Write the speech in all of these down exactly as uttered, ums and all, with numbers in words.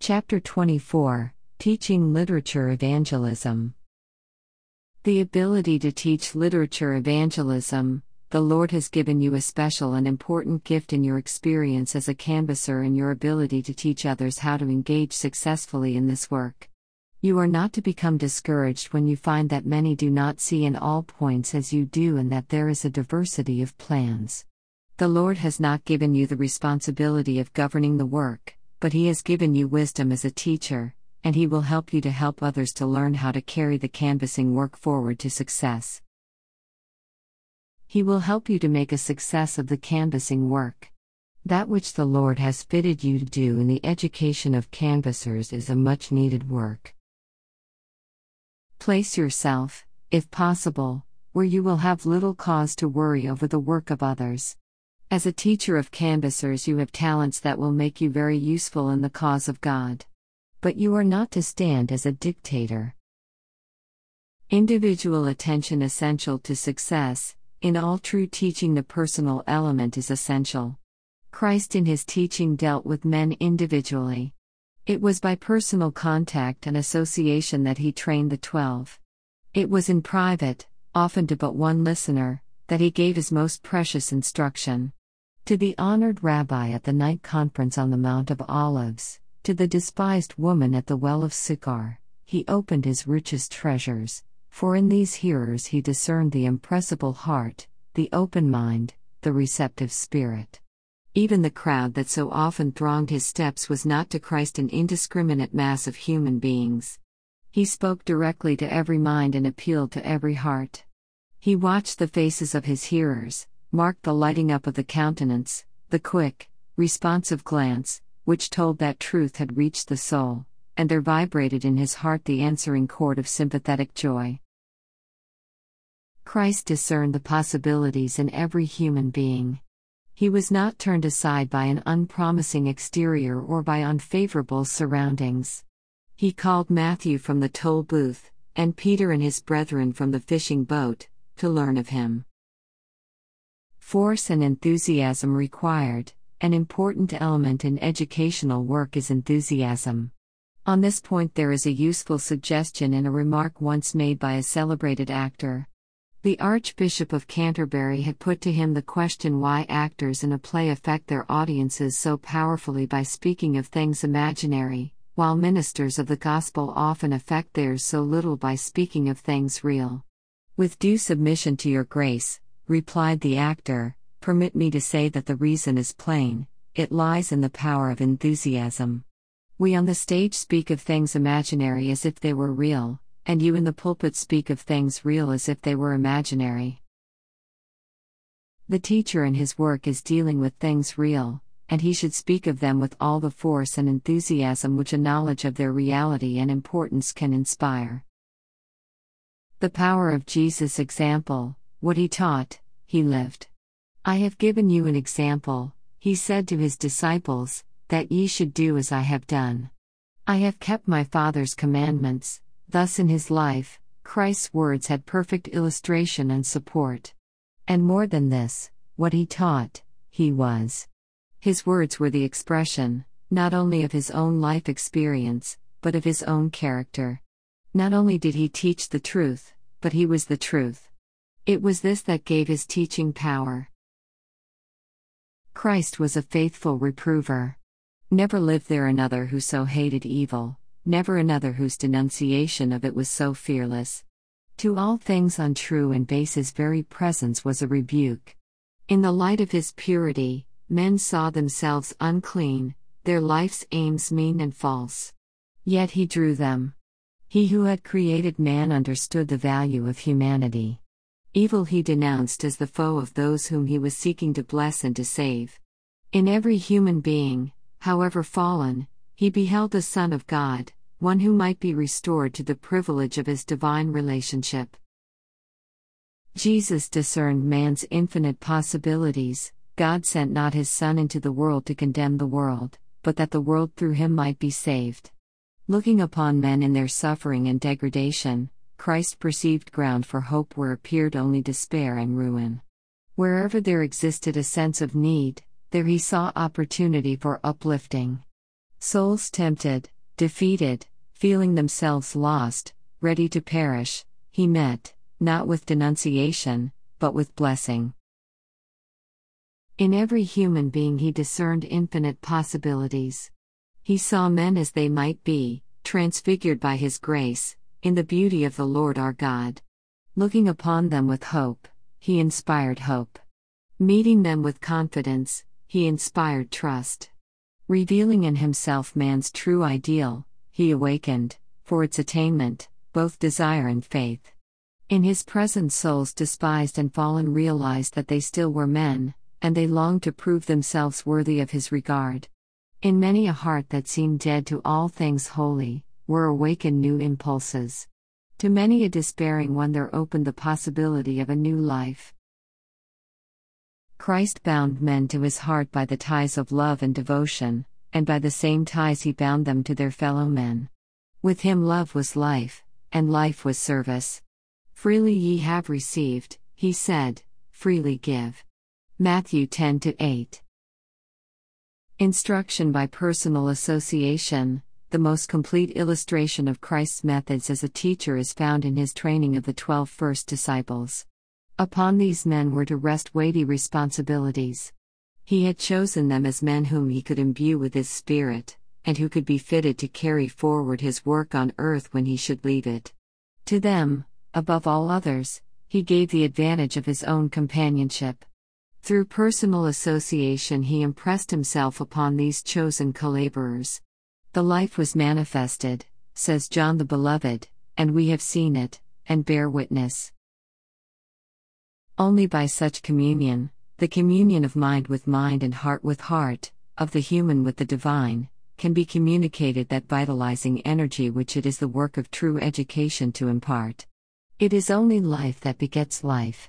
Chapter twenty-four, Teaching Literature Evangelism. The ability to teach literature evangelism. The Lord has given you a special and important gift in your experience as a canvasser and your ability to teach others how to engage successfully in this work. You are not to become discouraged when you find that many do not see in all points as you do and that there is a diversity of plans. The Lord has not given you the responsibility of governing the work, but He has given you wisdom as a teacher, and He will help you to help others to learn how to carry the canvassing work forward to success. He will help you to make a success of the canvassing work. That which the Lord has fitted you to do in the education of canvassers is a much needed work. Place yourself, if possible, where you will have little cause to worry over the work of others. As a teacher of canvassers, you have talents that will make you very useful in the cause of God. But you are not to stand as a dictator. Individual attention essential to success. In all true teaching, the personal element is essential. Christ in His teaching dealt with men individually. It was by personal contact and association that He trained the twelve. It was in private, often to but one listener, that He gave His most precious instruction. To the honored rabbi at the night conference on the Mount of Olives, to the despised woman at the well of Sychar, He opened His richest treasures, for in these hearers He discerned the impressible heart, the open mind, the receptive spirit. Even the crowd that so often thronged His steps was not to Christ an indiscriminate mass of human beings. He spoke directly to every mind and appealed to every heart. He watched the faces of His hearers, marked the lighting up of the countenance, the quick, responsive glance, which told that truth had reached the soul, and there vibrated in His heart the answering chord of sympathetic joy. Christ discerned the possibilities in every human being. He was not turned aside by an unpromising exterior or by unfavorable surroundings. He called Matthew from the toll booth, and Peter and his brethren from the fishing boat, to learn of Him. Force and enthusiasm required. An important element in educational work is enthusiasm. On this point there is a useful suggestion in a remark once made by a celebrated actor. The Archbishop of Canterbury had put to him the question why actors in a play affect their audiences so powerfully by speaking of things imaginary, while ministers of the gospel often affect theirs so little by speaking of things real. With due submission to your grace, replied the actor, permit me to say that the reason is plain, it lies in the power of enthusiasm. We on the stage speak of things imaginary as if they were real, and you in the pulpit speak of things real as if they were imaginary. The teacher in his work is dealing with things real, and he should speak of them with all the force and enthusiasm which a knowledge of their reality and importance can inspire. The power of Jesus' example, what He taught, He lived. I have given you an example, He said to His disciples, that ye should do as I have done. I have kept my Father's commandments. Thus in His life, Christ's words had perfect illustration and support. And more than this, what He taught, He was. His words were the expression, not only of His own life experience, but of His own character. Not only did He teach the truth, but He was the truth. It was this that gave His teaching power. Christ was a faithful reprover. Never lived there another who so hated evil, never another whose denunciation of it was so fearless. To all things untrue and base His very presence was a rebuke. In the light of His purity, men saw themselves unclean, their life's aims mean and false. Yet He drew them. He who had created man understood the value of humanity. Evil He denounced as the foe of those whom He was seeking to bless and to save. In every human being, however fallen, He beheld the Son of God, one who might be restored to the privilege of His divine relationship. Jesus discerned man's infinite possibilities. God sent not His Son into the world to condemn the world, but that the world through Him might be saved. Looking upon men in their suffering and degradation, Christ perceived ground for hope where appeared only despair and ruin. Wherever there existed a sense of need, there He saw opportunity for uplifting. Souls tempted, Defeated, feeling themselves lost, ready to perish, he met, not with denunciation, but with blessing. In every human being he discerned infinite possibilities. He saw men as they might be, transfigured by his grace, in the beauty of the Lord our God. Looking upon them with hope, he inspired hope. Meeting them with confidence, he inspired trust. Revealing in himself man's true ideal, he awakened, for its attainment, both desire and faith. In his presence souls despised and fallen realized that they still were men, and they longed to prove themselves worthy of his regard. In many a heart that seemed dead to all things holy, were awakened new impulses. To many a despairing one there opened the possibility of a new life. Christ bound men to his heart by the ties of love and devotion, and by the same ties he bound them to their fellow men. With him love was life, and life was service. Freely ye have received, he said, freely give. Matthew ten to eight. Instruction by personal association. The most complete illustration of Christ's methods as a teacher is found in his training of the twelve first disciples. Upon these men were to rest weighty responsibilities. He had chosen them as men whom he could imbue with his Spirit, and who could be fitted to carry forward his work on earth when he should leave it. To them, above all others, he gave the advantage of his own companionship. Through personal association he impressed himself upon these chosen collaborers. The life was manifested, says John the Beloved, and we have seen it, and bear witness. Only by such communion, the communion of mind with mind and heart with heart, of the human with the divine, can be communicated that vitalizing energy which it is the work of true education to impart. It is only life that begets life.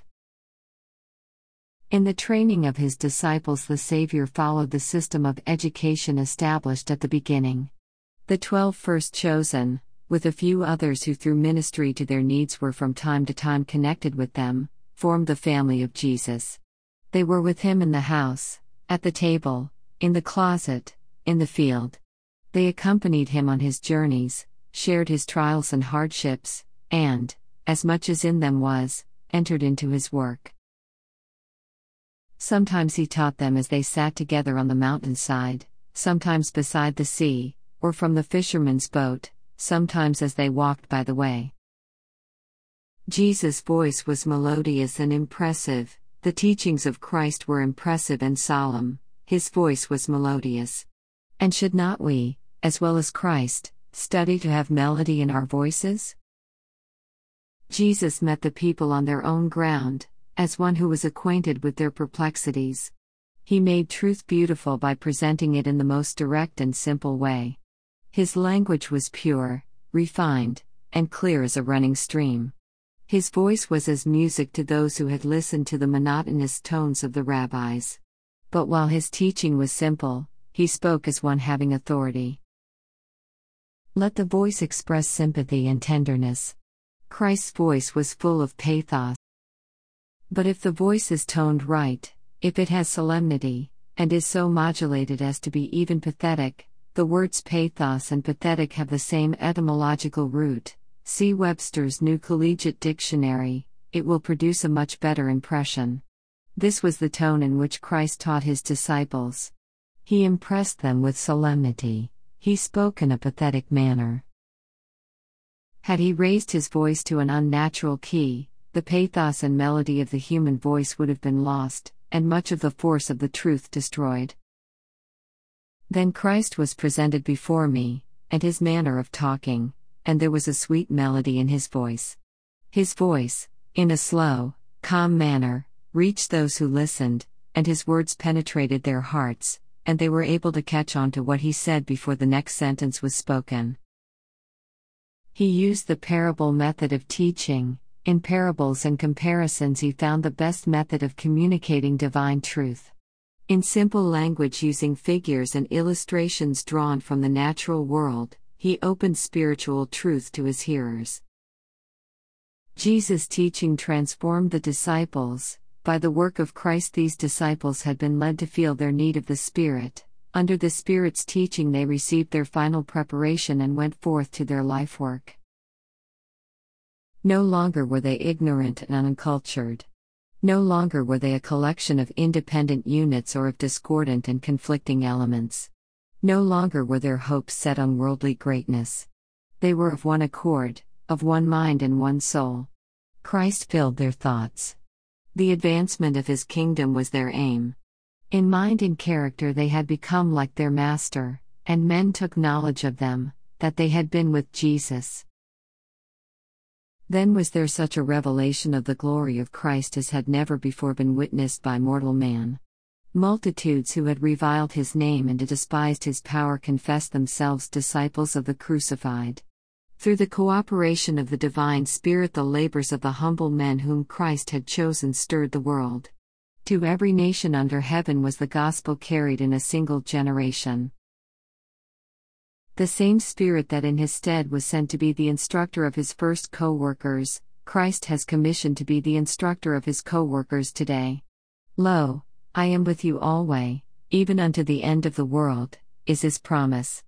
In the training of his disciples, the Savior followed the system of education established at the beginning. The twelve first chosen, with a few others who through ministry to their needs were from time to time connected with them, formed the family of Jesus. They were with him in the house, at the table, in the closet, in the field. They accompanied him on his journeys, shared his trials and hardships, and, as much as in them was, entered into his work. Sometimes he taught them as they sat together on the mountainside, sometimes beside the sea, or from the fisherman's boat, sometimes as they walked by the way. Jesus' voice was melodious and impressive. The teachings of Christ were impressive and solemn. His voice was melodious. And should not we, as well as Christ, study to have melody in our voices? Jesus met the people on their own ground, as one who was acquainted with their perplexities. He made truth beautiful by presenting it in the most direct and simple way. His language was pure, refined, and clear as a running stream. His voice was as music to those who had listened to the monotonous tones of the rabbis. But while his teaching was simple, he spoke as one having authority. Let the voice express sympathy and tenderness. Christ's voice was full of pathos. But if the voice is toned right, if it has solemnity, and is so modulated as to be even pathetic, the words pathos and pathetic have the same etymological root. See Webster's New Collegiate Dictionary, it will produce a much better impression. This was the tone in which Christ taught his disciples. He impressed them with solemnity, he spoke in a pathetic manner. Had he raised his voice to an unnatural key, the pathos and melody of the human voice would have been lost, and much of the force of the truth destroyed. Then Christ was presented before me, and his manner of talking, and there was a sweet melody in his voice. His voice, in a slow, calm manner, reached those who listened, and his words penetrated their hearts, and they were able to catch on to what he said before the next sentence was spoken. He used the parable method of teaching. In parables and comparisons he found the best method of communicating divine truth. In simple language using figures and illustrations drawn from the natural world, he opened spiritual truth to his hearers. Jesus' teaching transformed the disciples. By the work of Christ these disciples had been led to feel their need of the Spirit, Under the Spirit's teaching, they received their final preparation and went forth to their life work. No longer were they ignorant and uncultured. No longer were they a collection of independent units or of discordant and conflicting elements. No longer were their hopes set on worldly greatness. They were of one accord, of one mind and one soul. Christ filled their thoughts. The advancement of His kingdom was their aim. In mind and character they had become like their Master, and men took knowledge of them, that they had been with Jesus. Then was there such a revelation of the glory of Christ as had never before been witnessed by mortal man. Multitudes who had reviled His name and despised His power confessed themselves disciples of the Crucified. Through the cooperation of the Divine Spirit, the labors of the humble men whom Christ had chosen stirred the world. To every nation under heaven was the gospel carried in a single generation. The same Spirit that in His stead was sent to be the instructor of His first co-workers, Christ has commissioned to be the instructor of His co-workers today. Lo, I am with you alway, even unto the end of the world, is His promise.